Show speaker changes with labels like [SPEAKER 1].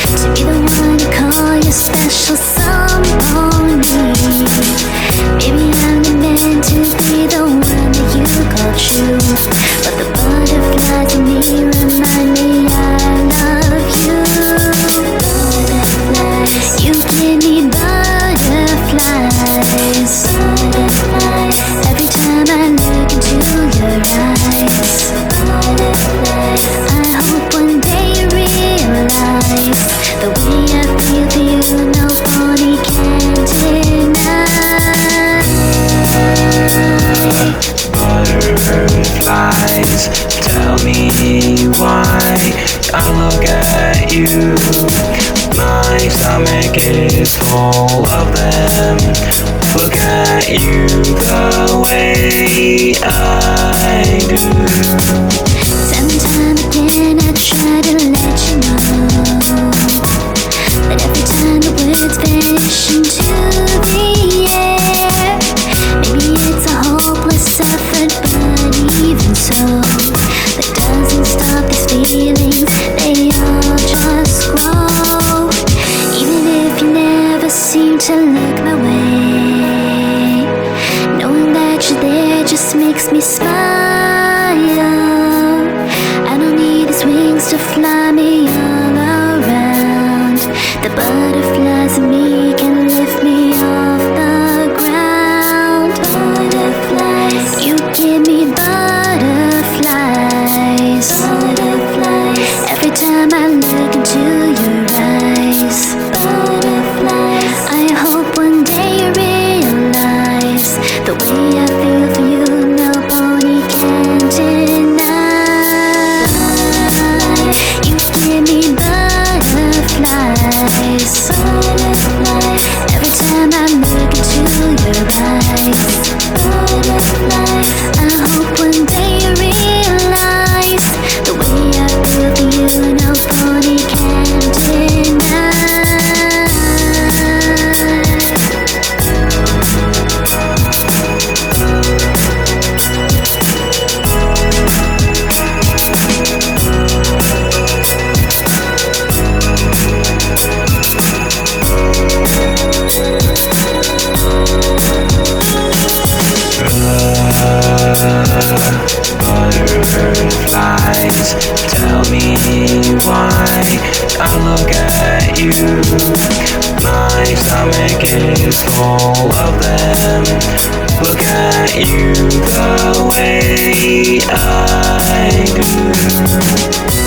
[SPEAKER 1] to be the one to call you special somebody. Maybe I'm not meant to be the one that you call true, but the butterflies in me remind me I love you. Butterflies, you give me butterflies. Butterflies, every time I look into your eyes. Butterflies, I hope one day you realize the way I feel for you, nobody can deny.
[SPEAKER 2] Butterflies, tell me why I look at you. My stomach is full of them. Look at you the way I do.
[SPEAKER 1] Time and time again I try to let you know, but every time the words vanish into the air. Maybe it's a hopeless effort, but even so, that doesn't stop these feelings, they all just grow. Even if you never seem to look my way, knowing that you're there just makes me smile. I don't need these wings to fly me all around. The butterflies in me can lift me off the ground. Butterflies, you give me butterflies. Butterflies, every time I look into your eyes. Butterflies, I hope one day you realize the way I feel for you, nobody can deny. You give me butterflies. Butterflies, every time I look into your eyes. Butterflies, I hope one day you realize the way I feel for you, nobody can deny.
[SPEAKER 2] Butterflies, tell me why I look at you. My stomach is full of them. Look at you the way I do.